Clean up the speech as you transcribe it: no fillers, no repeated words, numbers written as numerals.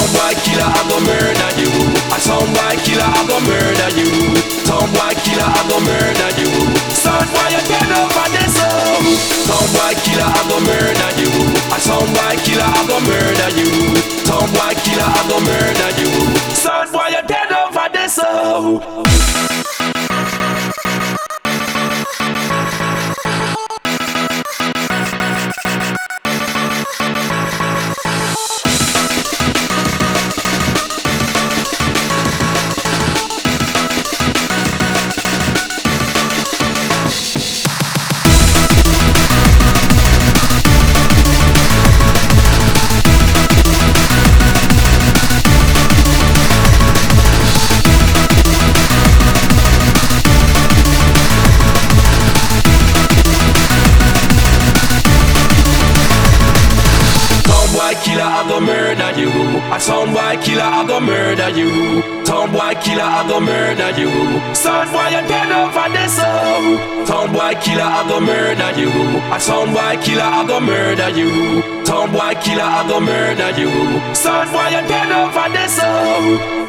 Town boy killer, I go murder you. A sound boy killer, I go murder you. Town boy killer, I go murder you. Sound boy, you dead over this song. Town boy killer, I go murder you. A sound boy killer, I go murder you. Town boy killer, I go murder you. Sound boy, you dead over this song. Killer, I go murder you. A sound boy killer, I go murder you. Town boy killer, I go murder you. Sound boy, you dead over this song. Town boy killer, I go murder you. A sound boy killer, I go murder you. Town boy killer, I go murder you. Sound boy, you dead over this song.